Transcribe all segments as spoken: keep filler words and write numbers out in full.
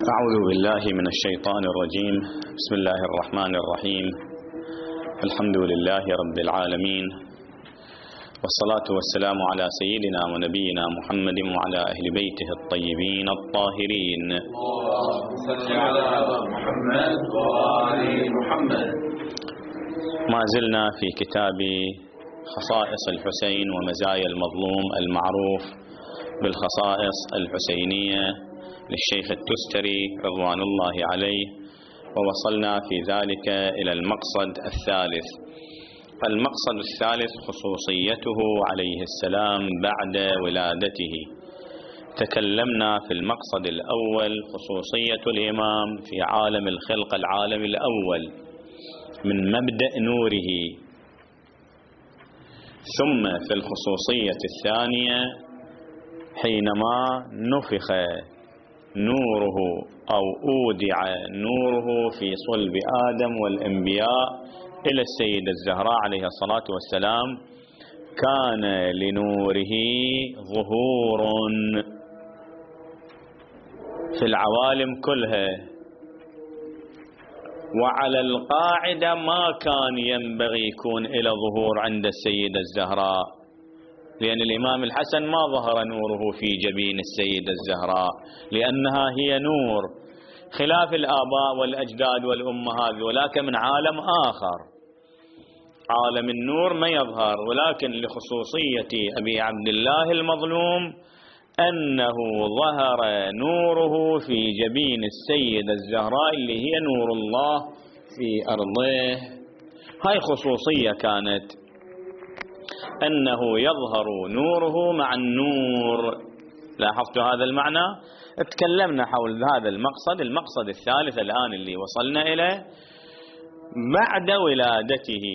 أعوذ بالله من الشيطان الرجيم. بسم الله الرحمن الرحيم. الحمد لله رب العالمين، والصلاة والسلام على سيدنا ونبينا محمد وعلى أهل بيته الطيبين الطاهرين. اللهم صل على محمد وآل محمد. ما زلنا في كتاب خصائص الحسين ومزايا المظلوم المعروف بالخصائص الحسينية للشيخ التستري رضوان الله عليه، ووصلنا في ذلك إلى المقصد الثالث. المقصد الثالث خصوصيته عليه السلام بعد ولادته. تكلمنا في المقصد الأول خصوصية الإمام في عالم الخلق، العالم الأول من مبدأ نوره، ثم في الخصوصية الثانية حينما نفخ نوره أو أودع نوره في صلب آدم والأنبياء إلى السيدة الزهراء عليه الصلاة والسلام، كان لنوره ظهور في العوالم كلها، وعلى القاعدة ما كان ينبغي يكون إلى ظهور عند السيدة الزهراء، لأن الإمام الحسن ما ظهر نوره في جبين السيدة الزهراء لأنها هي نور، خلاف الآباء والأجداد والأمهات، ولكن من عالم آخر، عالم النور ما يظهر. ولكن لخصوصية أبي عبد الله المظلوم أنه ظهر نوره في جبين السيدة الزهراء اللي هي نور الله في أرضه. هاي خصوصية كانت، أنه يظهر نوره مع النور. لاحظت هذا المعنى؟ اتكلمنا حول هذا المقصد. المقصد الثالث الآن اللي وصلنا إليه بعد ولادته،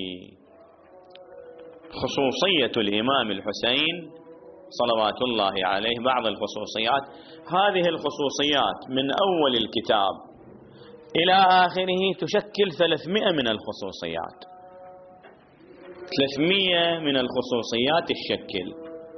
خصوصية الإمام الحسين صلوات الله عليه. بعض الخصوصيات، هذه الخصوصيات من أول الكتاب إلى آخره تشكل ثلاثمئة من الخصوصيات، ثلاثمئة من الخصوصيات الشكل،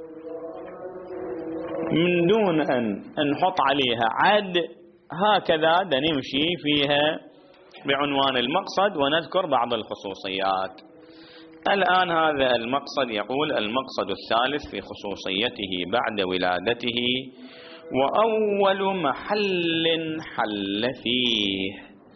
من دون أن نحط عليها عد. هكذا نمشي فيها بعنوان المقصد ونذكر بعض الخصوصيات. الآن هذا المقصد يقول: المقصد الثالث في خصوصيته بعد ولادته، وأول محل حل فيه.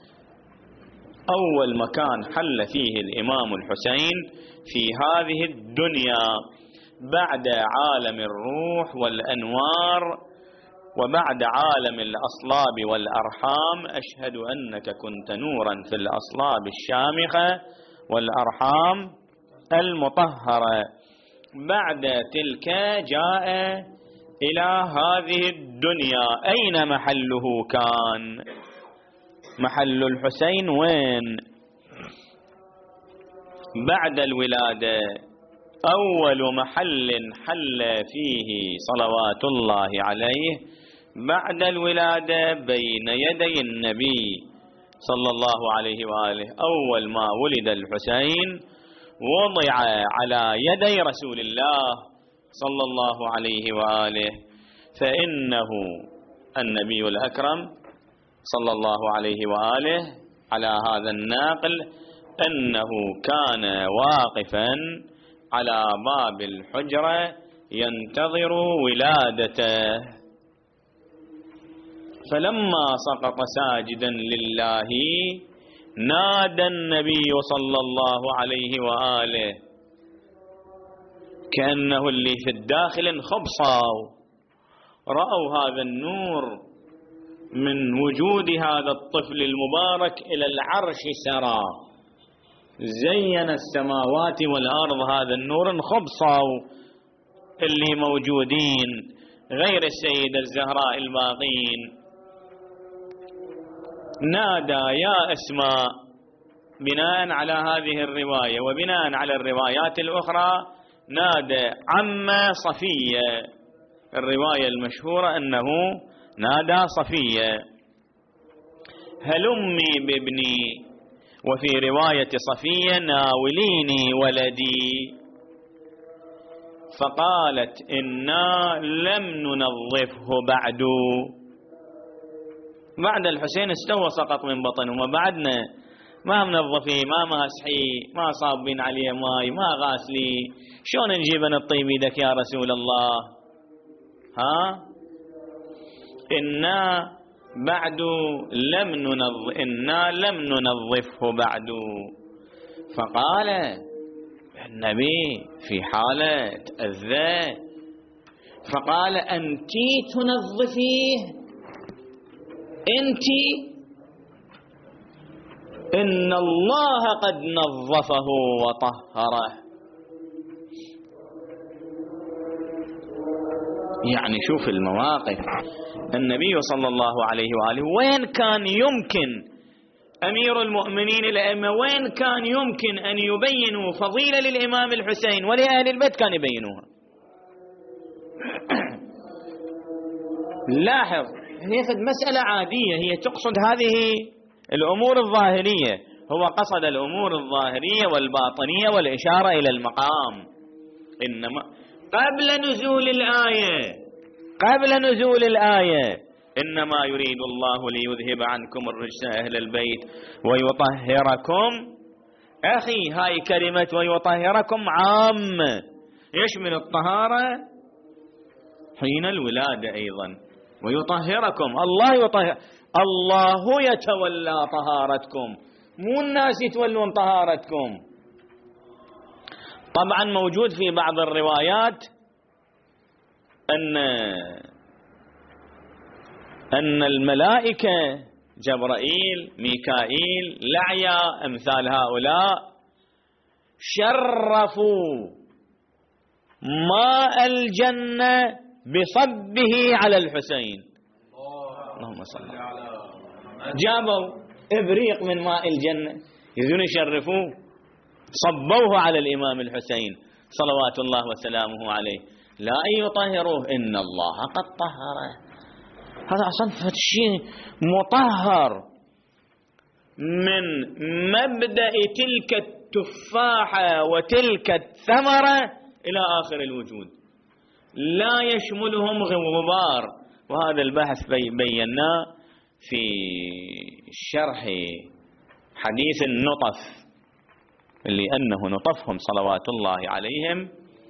أول مكان حل فيه الإمام الحسين في هذه الدنيا بعد عالم الروح والأنوار وبعد عالم الأصلاب والأرحام. أشهد أنك كنت نورا في الأصلاب الشامخة والأرحام المطهرة. بعد تلك جاء إلى هذه الدنيا. أين محله كان؟ محل الحسين وين؟ بعد الولادة أول محل حل فيه صلوات الله عليه بعد الولادة بين يدي النبي صلى الله عليه وآله. أول ما ولد الحسين وضع على يدي رسول الله صلى الله عليه وآله، فإنه النبي الأكرم صلى الله عليه وآله على هذا الناقل أنه كان واقفا على باب الحجرة ينتظر ولادته، فلما سقط ساجدا لله نادى النبي صلى الله عليه وآله كأنه اللي في الداخل انخبصوا، رأوا هذا النور من وجود هذا الطفل المبارك إلى العرش سرى، زين السماوات والأرض. هذا النور انخبصوا اللي موجودين غير السيدة الزهراء الباقين. نادى يا أسماء بناء على هذه الرواية، وبناء على الروايات الأخرى نادى عم صفية. الرواية المشهورة أنه نادى صفية هلمي بابني، وفي رواية صفية ناوليني ولدي، فقالت إنا لم ننظفه بعد. بعد الحسين استوى سقط من بطن، وما بعدنا ما منظفيه، ما ماسحيه، ما صابين عليه ماي، ما غاسليه، شلون نجيب نطيب يدك يا رسول الله؟ ها إنا بعد لم ننظف إنا لم ننظفه بعد. فقال النبي في حالة أذى، فقال أنتِ تنظفيه، أنتِ، إن الله قد نظفه وطهره. يعني شوف المواقف، النبي صلى الله عليه وآله وين كان يمكن أمير المؤمنين الأئمة وين كان يمكن أن يبينوا فضيلة للإمام الحسين ولأهل البيت كان يبينوها. لاحظ، هي مسألة عادية، هي تقصد هذه الأمور الظاهرية، هو قصد الأمور الظاهرية والباطنية والإشارة إلى المقام. إنما قبل نزول الآية قبل نزول الآية إنما يريد الله ليذهب عنكم الرجس أهل البيت ويطهركم. أخي، هاي كلمة ويطهركم عامة، يشمل الطهارة حين الولادة أيضا. ويطهركم، الله يطهر، الله يتولى طهارتكم، مو الناس يتولون طهارتكم. طبعا موجود في بعض الروايات أن أن الملائكة جبرائيل ميكائيل لعيا أمثال هؤلاء شرفوا ماء الجنة بصبه على الحسين. اللهم صل على، جابوا إبريق من ماء الجنة يريدون يشرفوه، صبوه على الإمام الحسين صلوات الله وسلامه عليه، لا أن يطهروه، إن الله قد طهره. هذا أصلا شيء مطهر من مبدأ تلك التفاحة وتلك الثمرة إلى آخر الوجود، لا يشملهم غبار. وهذا البحث بيناه في شرح حديث النطف، اللي أنه نطفهم صلوات الله عليهم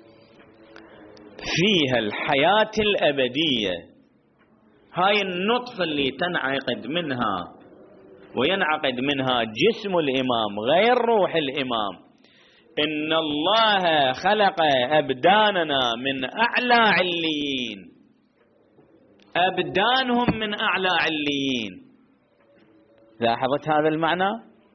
فيها الحياة الأبدية. هاي النطفة اللي تنعقد منها وينعقد منها جسم الإمام غير روح الإمام. إن الله خلق أبداننا من أعلى عليين، أبدانهم من أعلى عليين. لاحظت هذا المعنى؟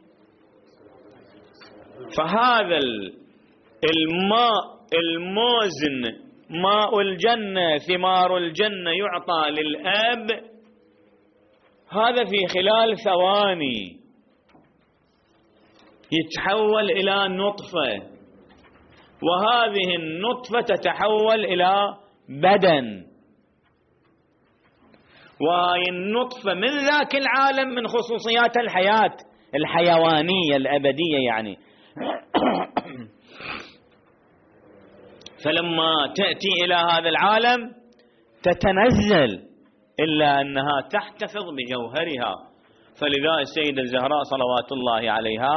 فهذا الماء الموزن، ماء الجنة ثمار الجنة يعطى للأب، هذا في خلال ثواني يتحول إلى نطفة، وهذه النطفة تتحول إلى بدن، وهي النطفة من ذاك العالم من خصوصيات الحياة الحيوانية الأبدية يعني. فلما تأتي إلى هذا العالم تتنزل، إلا أنها تحتفظ بجوهرها. فلذا السيدة الزهراء صلوات الله عليها،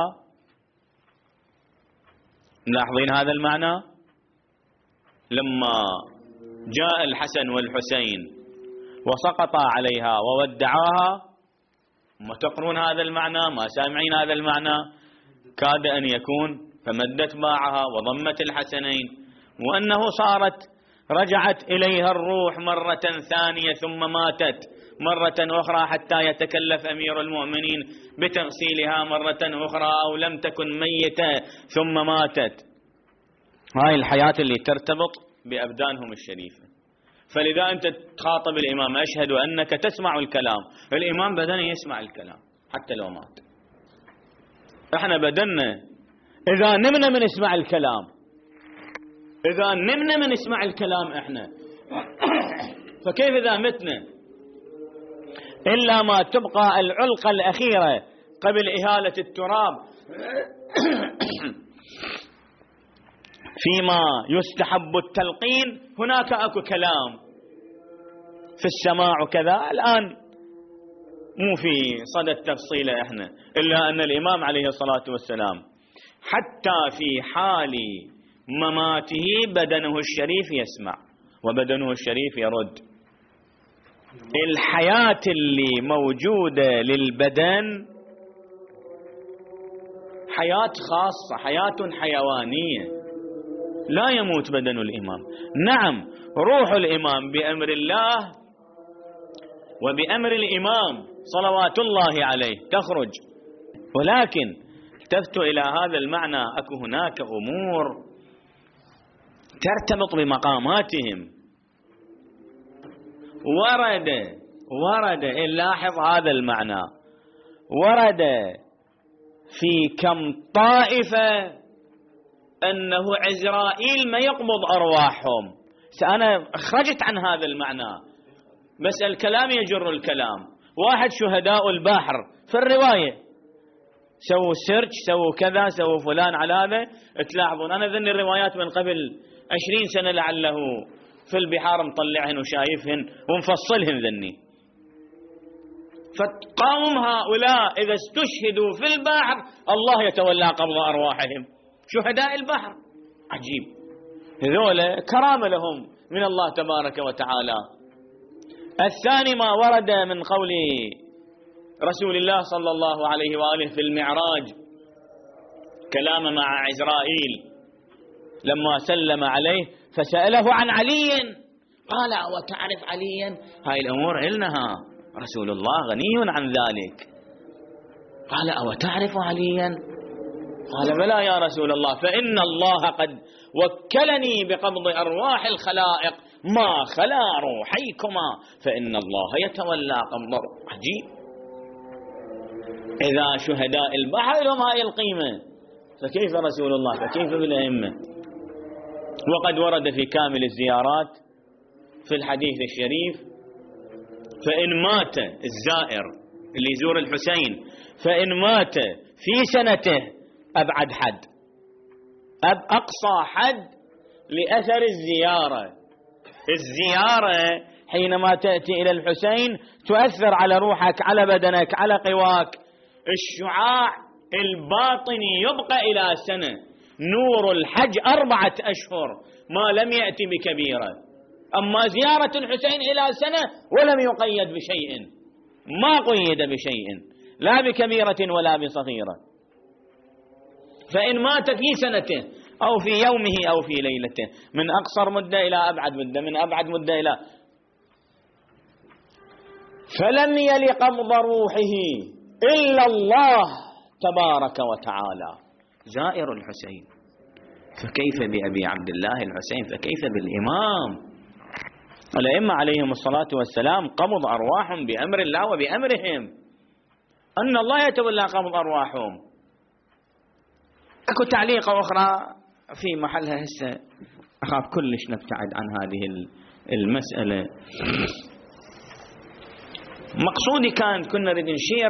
ملاحظين هذا المعنى؟ لما جاء الحسن والحسين وسقطا عليها وودعاها، ما تقرون هذا المعنى؟ ما سامعين هذا المعنى؟ كاد أن يكون فمدت باعها وضمت الحسنين، وأنه صارت رجعت إليها الروح مرة ثانية ثم ماتت مرة أخرى حتى يتكلف أمير المؤمنين بتغسيلها مرة أخرى، أو لم تكن ميتة ثم ماتت. هاي الحياة اللي ترتبط بأبدانهم الشريفة. فلذا أنت تخاطب الإمام، أشهد أنك تسمع الكلام، الإمام بدنه يسمع الكلام حتى لو مات. احنا بدنا إذا نمنا من اسمع الكلام، إذا نمنا من اسمع الكلام احنا، فكيف إذا متنا؟ إلا ما تبقى العلقة الأخيرة قبل إهالة التراب فيما يستحب التلقين، هناك أكو كلام في السماع وكذا. الآن مو في صدد التفصيل إحنا، إلا أن الإمام عليه الصلاة والسلام حتى في حال مماته بدنه الشريف يسمع وبدنه الشريف يرد. الحياة اللي موجودة للبدن حياة خاصة، حياة حيوانية، لا يموت بدن الإمام. نعم روح الإمام بأمر الله وبأمر الإمام صلوات الله عليه تخرج، ولكن التفتوا إلى هذا المعنى، أكو هناك أمور ترتبط بمقاماتهم. ورد ورد نلاحظ هذا المعنى، ورد في كم طائفة أنه عزرائيل ما يقبض أرواحهم. أنا خرجت عن هذا المعنى، بس الكلام يجر الكلام. واحد شهداء البحر في الرواية سووا سيرش، سووا كذا، سووا فلان على هذا، تلاحظون أنا ذني الروايات من قبل عشرين سنة لعله في البحار مطلعهن وشايفهن ومفصلهن ذني. فتقاوم هؤلاء إذا استشهدوا في البحر الله يتولى قبض أرواحهم، شهداء البحر. عجيب، هذول كرامة لهم من الله تبارك وتعالى. الثاني ما ورد من قول رسول الله صلى الله عليه وآله في المعراج كلام مع عزرائيل لما سلم عليه فسأله عن علي قال وتعرف عليا؟ هاي الأمور إلنها رسول الله غني عن ذلك. قال أو تعرف عليا؟ قال بلى يا رسول الله، فإن الله قد وكلني بقبض أرواح الخلائق ما خلا روحيكما فإن الله يتولى قبض. عجيب، إذا شهداء البحر لهم هاي القيمة فكيف رسول الله، فكيف بالأئمة؟ وقد ورد في كامل الزيارات في الحديث الشريف فإن مات الزائر اللي يزور الحسين فإن مات في سنته أبعد حد، أب أقصى حد لأثر الزيارة. الزيارة حينما تأتي إلى الحسين تؤثر على روحك، على بدنك، على قواك. الشعاع الباطني يبقى إلى سنة، نور الحج أربعة أشهر ما لم يأتي بكبيرة. أما زيارة الحسين إلى سنة ولم يقيد بشيء، ما قيد بشيء لا بكبيرة ولا بصغيرة. فإن مات في سنته أو في يومه أو في ليلته، من أقصر مدة إلى أبعد مدة، من أبعد مدة إلى، فلم يل قبض روحه إلا الله تبارك وتعالى. زائر الحسين فكيف بأبي عبد الله الحسين، فكيف بالإمام؟ الأئمة عليهم الصلاة والسلام قبض أرواحهم بأمر الله وبأمرهم، أن الله يتولى قبض أرواحهم. أكو تعليقة أخرى في محلها هسه، أخاف كلش نبتعد عن هذه المسألة. مقصودي كان كنا نريد نشير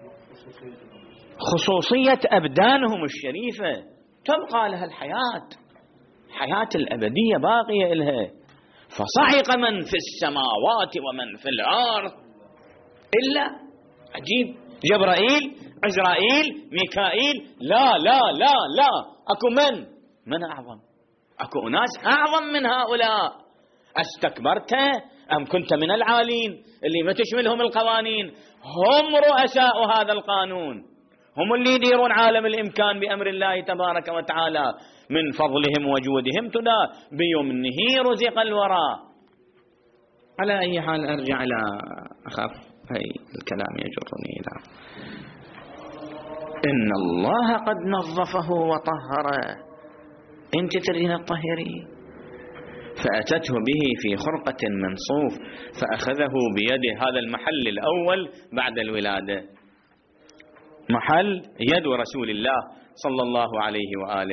خصوصية أبدانهم الشريفة، تبقى لها الحياة، حياة الأبدية باقية لها. فصعق من في السماوات ومن في الأرض إلا، عجيب، جبرائيل، عزرائيل، ميكائيل، لا لا لا لا، أكو من من أعظم، أكو أناس أعظم من هؤلاء. استكبرت أم كنت من العالين اللي ما تشملهم القوانين؟ هم رؤساء هذا القانون، هم اللي يديرون عالم الإمكان بأمر الله تبارك وتعالى، من فضلهم وجودهم تدا بيمنه رزق الوراء. على أي حال أرجع إلى، أخاف هاي الكلام يجرني إلى إن الله قد نظفه وطهره، أنت تريد الطهري. فأتته به في خرقة من صوف فأخذه بيده. هذا المحل الأول بعد الولادة، محل يد رسول الله صلى الله عليه وآله.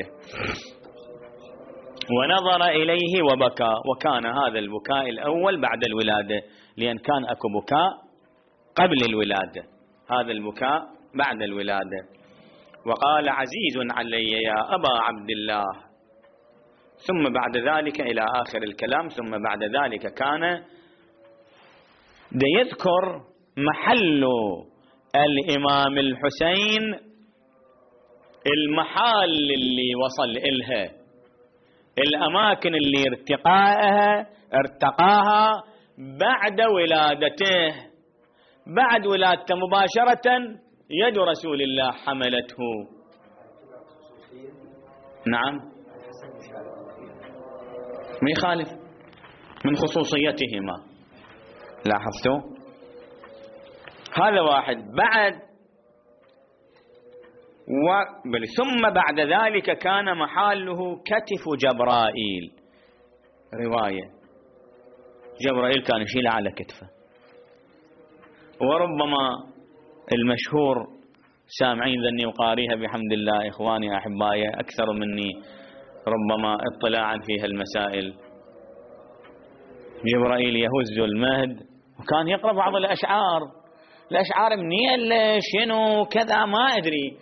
ونظر إليه وبكى، وكان هذا البكاء الأول بعد الولادة، لأن كان أكو بكاء قبل الولادة، هذا البكاء بعد الولادة. وقال عزيز علي يا أبا عبد الله، ثم بعد ذلك إلى آخر الكلام. ثم بعد ذلك كان دا يذكر محل الإمام الحسين المحال اللي وصل إلها، الأماكن اللي ارتقاها ارتقاها بعد ولادته، بعد ولادته مباشرة يد رسول الله حملته. نعم ما يخالف من خصوصيتهما، لاحظتوا؟ هذا واحد. بعد و... ثم بعد ذلك كان محله كتف جبرائيل. رواية جبرائيل كان يشيل على كتفه، وربما المشهور سامعين ذني وقاريها بحمد الله إخواني أحبائي أكثر مني ربما اطلاعا في هالمسائل. جبرائيل يهز المهد وكان يقرأ بعض الأشعار، الأشعار منين شنو كذا ما أدري.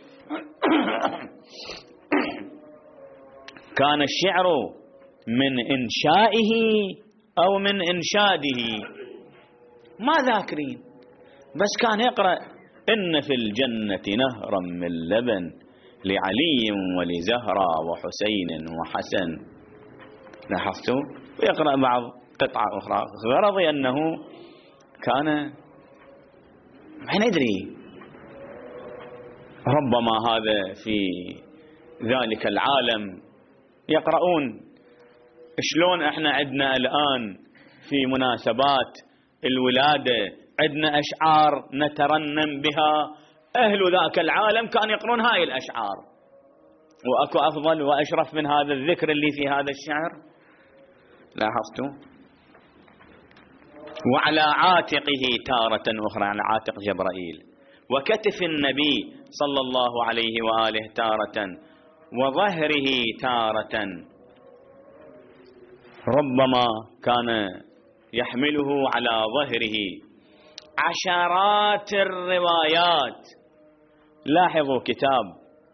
كان الشعر من إنشائه أو من إنشاده ما ذاكرين، بس كان يقرأ إن في الجنة نهرا من لبن لعلي ولزهرة وحسين وحسن. لاحظتوا؟ ويقرأ بعض قطعة أخرى، غرضي أنه كان ما ندري ربما هذا في ذلك العالم يقرؤون. شلون احنا عندنا الآن في مناسبات الولادة عندنا أشعار نترنم بها، أهل ذاك العالم كانوا يقرؤون هاي الأشعار، وأكو أفضل وأشرف من هذا الذكر اللي في هذا الشعر. لاحظتوا؟ وعلى عاتقه تارة أخرى، على عاتق جبرائيل، وكتف النبي صلى الله عليه وآله تارة، وظهره تارة. ربما كان يحمله على ظهره عشرات الروايات. لاحظوا كتاب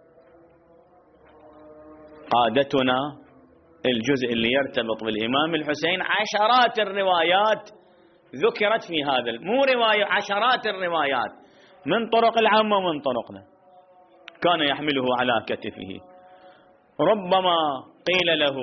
قادتنا الجزء اللي يرتبط بالإمام الحسين، عشرات الروايات ذكرت في هذا، مو رواية، عشرات الروايات من طرق العامة ومن طرقنا، كان يحمله على كتفه. ربما قيل له،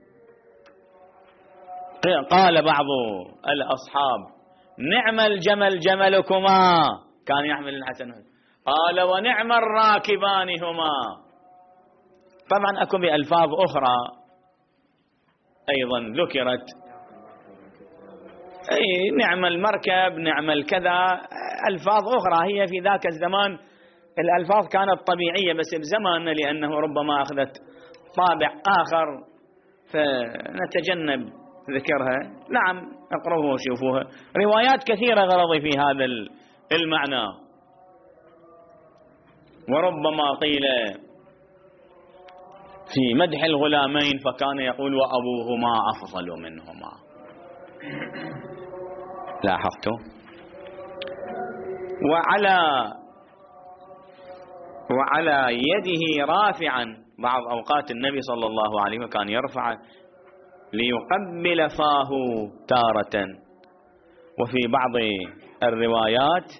قال بعض الأصحاب نعم الجمل جملكما، كان يحمل الحسن، قال ونعم الراكبان هما. طبعا أكو بألفاظ أخرى أيضا ذكرت، أي نعم المركب، نعم الكذا، ألفاظ أخرى هي في ذاك الزمان الألفاظ كانت طبيعية، بس بزماننا لأنه ربما أخذت طابع آخر فنتجنب ذكرها. نعم اقرأوها وشوفوها، روايات كثيرة غرضي في هذا المعنى. وربما قيل في مدح الغلامين فكان يقول وأبوهما أفضل منهما. لاحظتوا؟ وعلى وعلى يده رافعا، بعض أوقات النبي صلى الله عليه وسلم كان يرفع ليقبل فاه تارة، وفي بعض الروايات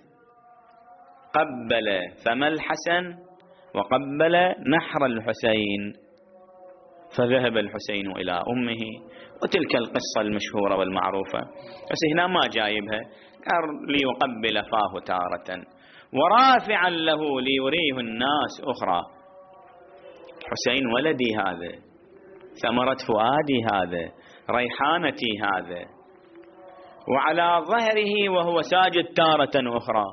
قبل فم الحسن وقبل نحر الحسين، فذهب الحسين إلى أمه، وتلك القصة المشهورة والمعروفة، بس هنا ما جايبها، ليقبل فاه تارة، ورافعا له ليريه الناس أخرى. حسين ولدي هذا، ثمرة فؤادي هذا، ريحانتي هذا. وعلى ظهره وهو ساجد تارة أخرى.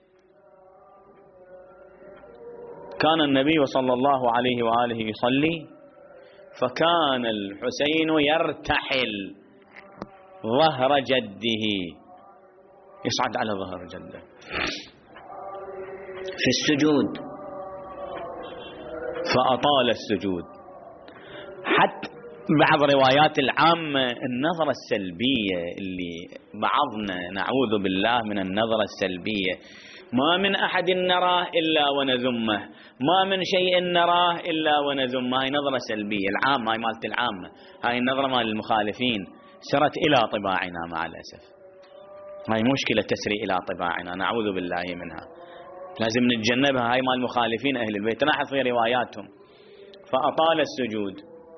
كان النبي صلى الله عليه وآله يصلي، فكان الحسين يرتحل ظهر جده، يصعد على ظهر جده في السجود، فأطال السجود. حتى بعض روايات العامة النظرة السلبية اللي بعضنا نعوذ بالله من النظرة السلبية، ما من أحد نراه إلا ونذمه، ما من شيء نراه إلا ونذمه، هاي نظرة سلبية العامة، هاي مالت العامة، هاي النظرة مال المخالفين سرت إلى طباعنا مع الأسف. هاي مشكلة تسري إلى طباعنا، نعوذ بالله منها، لازم نتجنبها. هاي مال مخالفين أهل البيت، لاحظ في رواياتهم. فأطال السجود،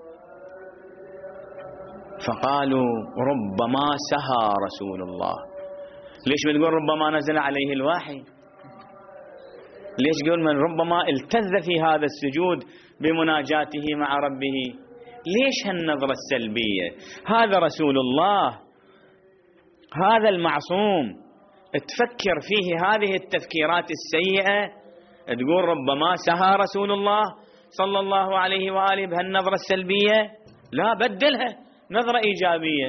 فقالوا ربما سهى رسول الله. ليش بتقول ربما نزل عليه الوحي؟ ليش يقول من ربما التذ في هذا السجود بمناجاته مع ربه؟ ليش هالنظرة السلبية؟ هذا رسول الله، هذا المعصوم، تفكر فيه هذه التفكيرات السيئة، تقول ربما سهى رسول الله صلى الله عليه وآله بهالنظرة السلبية؟ لا، بدلها نظرة إيجابية.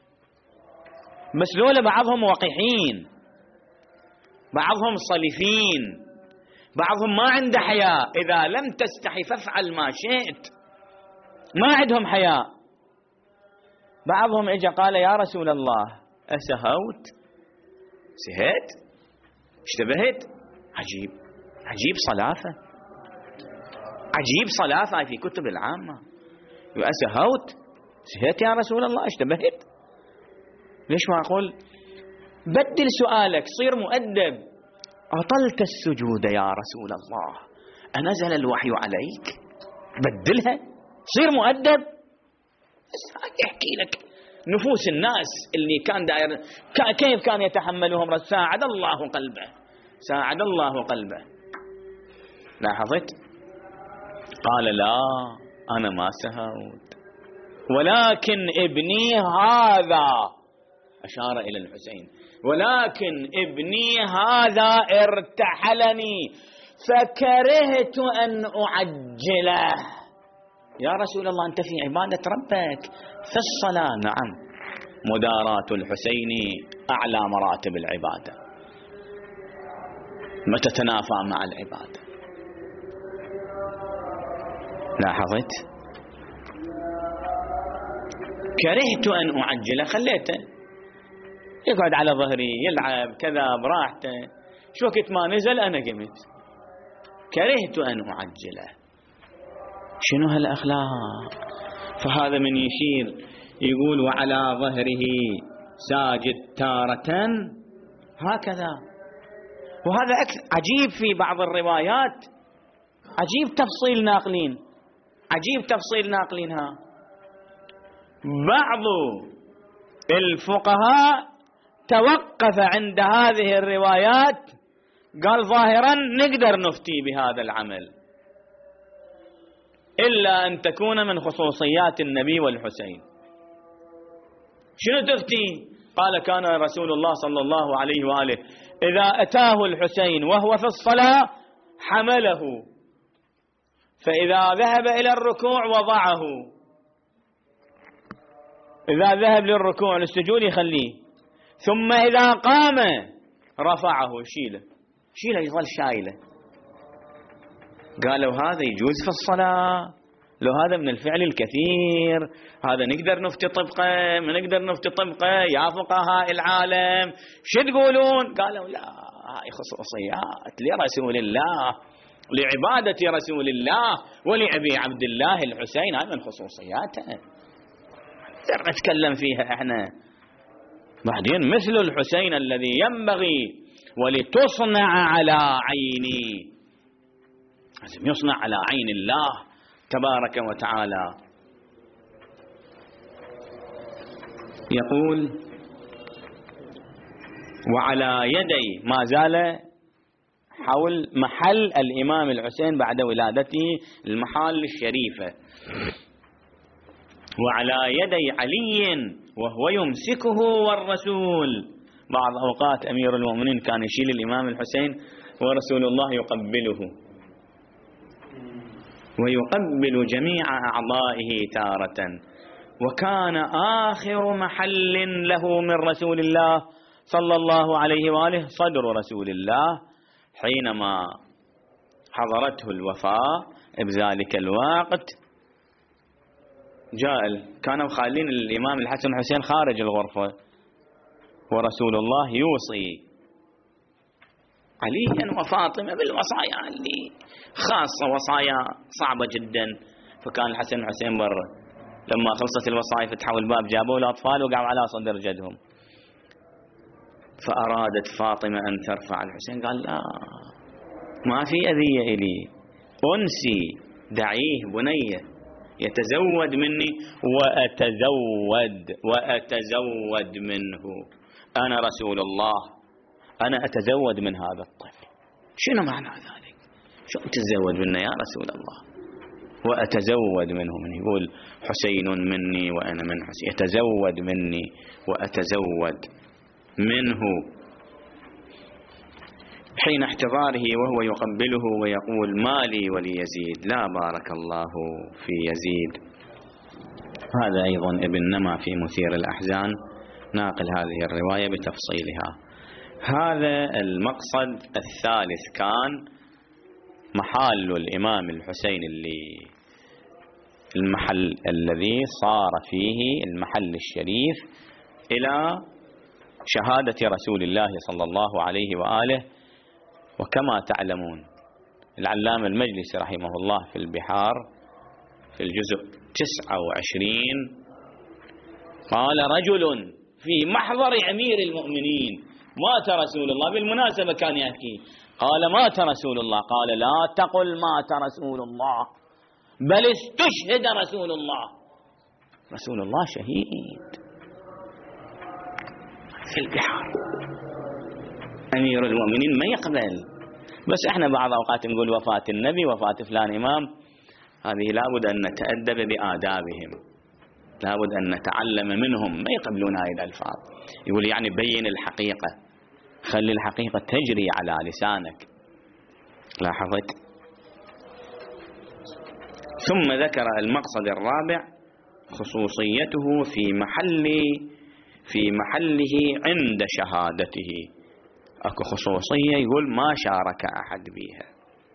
بس لولا بعضهم وقحين، بعضهم صلفين، بعضهم ما عنده حياء، إذا لم تستحي فافعل ما شئت، ما عندهم حياء. بعضهم اجى قال يا رسول الله أسهوت؟ سهيت؟ اشتبهت؟ عجيب، عجيب صلافة، عجيب صلافة في كتب العامة. أسهوت؟ سهيت يا رسول الله؟ اشتبهت؟ ليش ما أقول بدل سؤالك، صير مؤدب. أطلت السجود يا رسول الله، أنزل الوحي عليك؟ بدلها، صير مؤدب. يحكي لك نفوس الناس اللي كان داير كيف كان يتحملهم، ساعد الله قلبه، ساعد الله قلبه. لاحظت؟ قال لا أنا ما سهوت، ولكن ابني هذا، أشار إلى الحسين، ولكن ابني هذا ارتحلني فكرهت أن أعجله. يا رسول الله أنت في عبادة ربك في الصلاة. نعم، مداراة الحسين أعلى مراتب العبادة، ما تتنافى مع العبادة. لاحظت؟ كرهت أن أعجله، خليته يقعد على ظهري يلعب كذا براحته، شو وقت ما نزل أنا قمت. كرهت أن أعجله. شنو هالأخلاق؟ فهذا من يشير يقول وعلى ظهره ساجد تارة هكذا. وهذا عجيب في بعض الروايات، عجيب تفصيل ناقلين، عجيب تفصيل ناقلينها. بعض الفقهاء توقف عند هذه الروايات، قال ظاهرا نقدر نفتي بهذا العمل إلا أن تكون من خصوصيات النبي والحسين. شنو تفتي؟ قال كان رسول الله صلى الله عليه وآله إذا أتاه الحسين وهو في الصلاة حمله، فإذا ذهب إلى الركوع وضعه، إذا ذهب للركوع للسجود يخليه، ثم إذا قام رفعه، شيله شيله يظل شايله. قالوا هذا يجوز في الصلاة، لو هذا من الفعل الكثير، هذا نقدر نفتي طبقه، ما نقدر نفتي طبقه يا فقهاء العالم، شو تقولون؟ قالوا لا، هاي خصوصيات لرسول الله، لعبادة رسول الله ولأبي عبد الله الحسين، هاي من خصوصياته نقدر نتكلم فيها احنا. بعدين مثل الحسين الذي ينبغي ولتصنع على عيني، لازم يصنع على عين الله تبارك وتعالى. يقول وعلى يدي، ما زال حول محل الإمام الحسين بعد ولادته، المحال الشريفة. وعلى يدي علي وهو يمسكه والرسول. بعض أوقات أمير المؤمنين كان يشيل الإمام الحسين ورسول الله يقبله، ويقبل جميع أعضائه تارة. وكان آخر محل له من رسول الله صلى الله عليه وآله صدر رسول الله، حينما حضرته الوفاة بذلك الوقت جاء، كانوا خالين الإمام الحسن حسين خارج الغرفة، ورسول الله يوصي عليا وفاطمة بالوصايا اللي خاصة، وصايا صعبة جدا. فكان الحسن حسين برا، لما خلصت الوصايا فتحوا الباب جابوا الأطفال وقعوا على صدر جدهم. فأرادت فاطمة أن ترفع الحسين، قال لا، ما في أذية إلي، أنسي، دعيه بنية يتزود مني وأتزود وأتزود منه، أنا رسول الله، أنا أتزود من هذا الطفل. شنو معنى ذلك؟ شو تتزود منه يا رسول الله؟ وأتزود منه، من يقول حسين مني وأنا من حسين، يتزود مني وأتزود منه. حين احتضاره وهو يقبله ويقول ما لي وليزيد، لا بارك الله في يزيد. هذا أيضا ابن نما في مثير الأحزان ناقل هذه الرواية بتفصيلها. هذا المقصد الثالث كان محل الإمام الحسين اللي المحل الذي صار فيه المحل الشريف إلى شهادة رسول الله صلى الله عليه وآله. وكما تعلمون العلامة المجلسي رحمه الله في البحار في الجزء تسعة وعشرين قال رجل في محضر أمير المؤمنين مات رسول الله، بالمناسبة كان يحكي، قال مات رسول الله، قال لا تقل مات رسول الله بل استشهد رسول الله. رسول الله شهيد في البحار، أمير المؤمنين ما يقبل. بس احنا بعض أوقات نقول وفاة النبي، وفاة فلان إمام، هذه لابد أن نتأدب بآدابهم، لابد أن نتعلم منهم، ما يقبلون هذه الألفاظ. يقول يعني بين الحقيقة، خلي الحقيقة تجري على لسانك. لاحظت؟ ثم ذكر المقصد الرابع خصوصيته في محل في محله عند شهادته. اكو خصوصية يقول ما شارك أحد بها،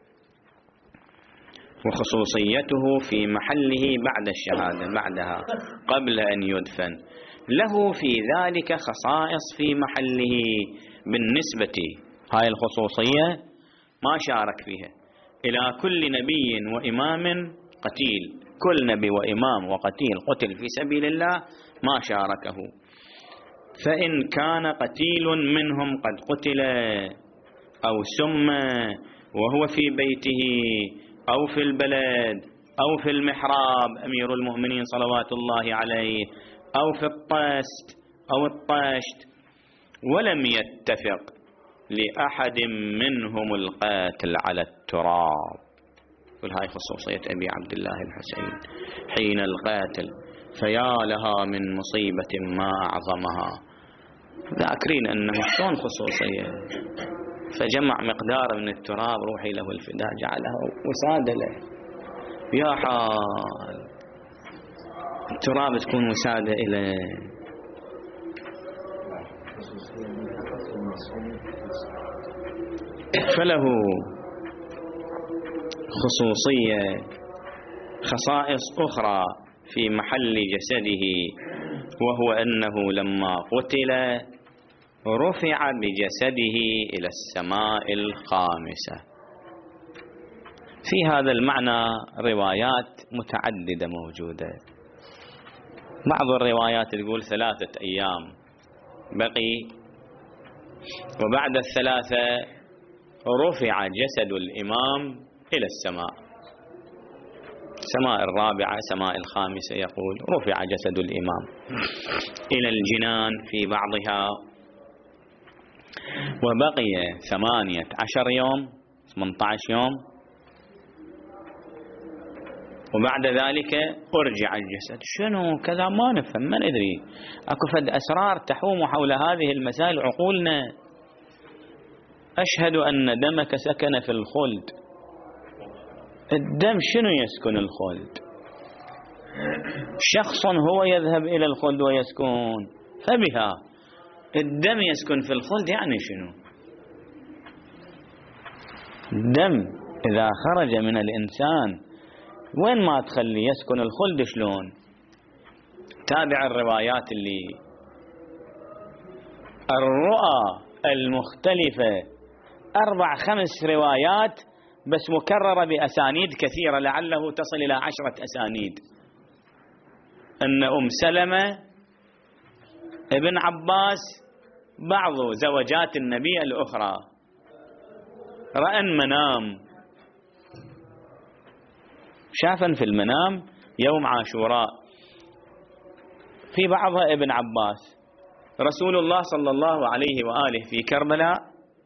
وخصوصيته في محله بعد الشهادة، بعدها قبل أن يدفن، له في ذلك خصائص في محله بالنسبة، هاي الخصوصية ما شارك فيها، إلى كل نبي وإمام قتيل، كل نبي وإمام وقتيل قتل في سبيل الله ما شاركه. فإن كان قتيل منهم قد قتل أو سم وهو في بيته أو في البلد أو في المحراب أمير المؤمنين صلوات الله عليه، أو في الطست أو الطشت، ولم يتفق لأحد منهم القاتل على التراب. هاي خصوصية أبي عبد الله الحسين حين القاتل، فيا لها من مصيبة ما أعظمها. ذاكرين أنه شلون خصوصية، فجمع مقدار من التراب روحي له الفداء، جعله وسادة له. يا حال التراب تكون وسادة إليه. فله خصوصية خصائص أخرى في محل جسده، وهو أنه لما قتل رفع بجسده إلى السماء الخامسة. في هذا المعنى روايات متعددة موجودة. بعض الروايات تقول ثلاثة أيام بقي، وبعد الثلاثة رفع جسد الإمام إلى السماء، السماء الرابعة سماء الخامسة، يقول رفع جسد الإمام إلى الجنان في بعضها، وبقي ثمانية عشر يوم، ثمانية عشر يوم، وبعد ذلك أرجع الجسد. شنو كذا ما نفهم، ما ندري، أكو فد أسرار تحوم حول هذه المسائل عقولنا. أشهد أن دمك سكن في الخلد. الدم شنو يسكن الخلد؟ شخص هو يذهب إلى الخلد ويسكن، فبها الدم يسكن في الخلد يعني شنو؟ الدم إذا خرج من الإنسان وين ما تخلي يسكن الخلد شلون؟ تابع الروايات اللي الرؤى المختلفة، أربع خمس روايات بس مكررة بأسانيد كثيرة، لعله تصل إلى عشرة أسانيد، أن أم سلمة ابن عباس بعض زوجات النبي الأخرى رأى المنام، شافا في المنام يوم عاشوراء، في بعضها ابن عباس رسول الله صلى الله عليه وآله في كربلاء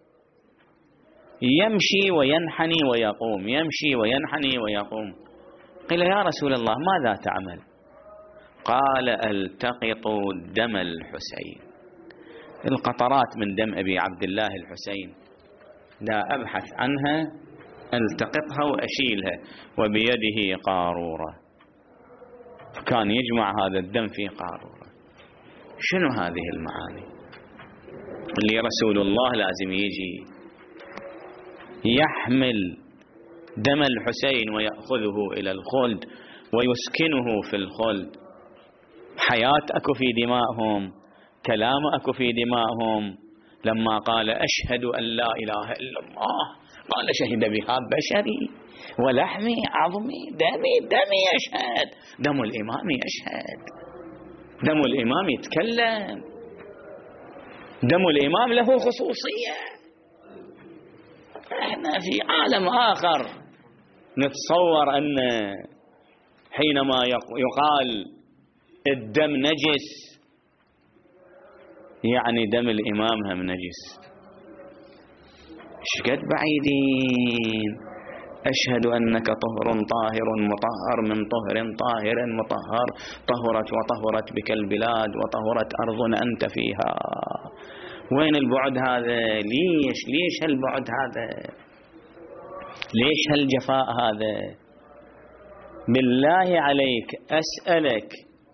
يمشي وينحني ويقوم، يمشي وينحني ويقوم. قيل يا رسول الله ماذا تعمل؟ قال التقط دم الحسين، القطرات من دم أبي عبد الله الحسين لا أبحث عنها، التقطها وأشيلها، وبيده قارورة. كان يجمع هذا الدم في قارورة. شنو هذه المعاني اللي رسول الله لازم يجي يحمل دم الحسين ويأخذه إلى الخلد ويسكنه في الخلد؟ حياة أكو في دمائهم، كلام أكو في دمائهم. لما قال أشهد أن لا إله إلا الله قال شهد بها بشري ولحمي عظمي دمي، دمي يشهد، دم الإمام يشهد، دم الإمام يتكلم، دم الإمام له خصوصية. احنا في عالم آخر نتصور أن حينما يقال الدم نجس يعني دم الإمام هم نجس. شقد بعيدين. أشهد أنك طهر طاهر مطهر من طهر طاهر مطهر، طهرت وطهرت بك البلاد وطهرت أرض أنت فيها. وين البعد هذا؟ ليش ليش هالبعد هذا؟ ليش هالجفاء هذا؟ بالله عليك أسألك،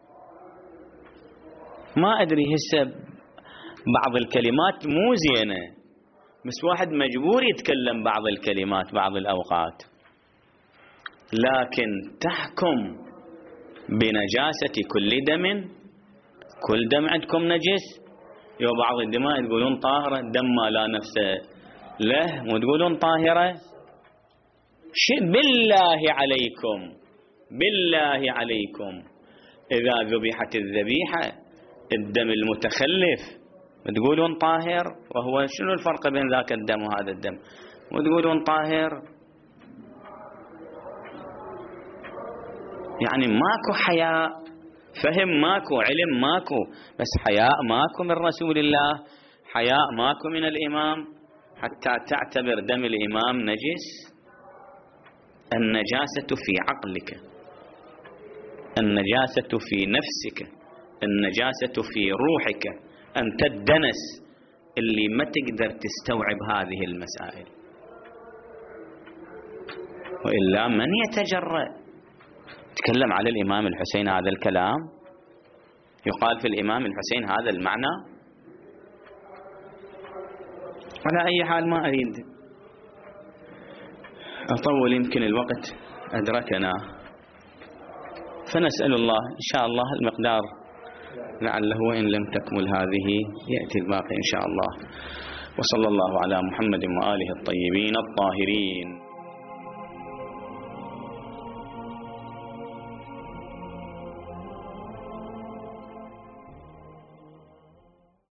ما أدري هسه بعض الكلمات مو زينة، بس واحد مجبور يتكلم بعض الكلمات بعض الأوقات، لكن تحكم بنجاسة كل دم، كل دم عندكم نجس. يو بعض الدماء تقولون طاهرة، دم ما لا نفس له وتقولون طاهرة. بالله عليكم بالله عليكم إذا ذبحت الذبيحة الدم المتخلف تقولون طاهر، وهو شنو الفرق بين ذاك الدم وهذا الدم وتقولون طاهر؟ يعني ماكو حياء، فهم ماكو، علم ماكو، بس حياء ماكو من رسول الله، حياء ماكو من الإمام حتى تعتبر دم الإمام نجس. النجاسة في عقلك، النجاسة في نفسك، النجاسة في روحك، أنت الدنس اللي ما تقدر تستوعب هذه المسائل، وإلا من يتجرأ تكلم على الإمام الحسين هذا الكلام؟ يقال في الإمام الحسين هذا المعنى؟ على أي حال ما أريد أطول، يمكن الوقت أدركنا، فنسأل الله إن شاء الله المقدار، لعله وإن لم تكمل هذه يأتي الباقي إن شاء الله. وصلى الله على محمد وآله الطيبين الطاهرين.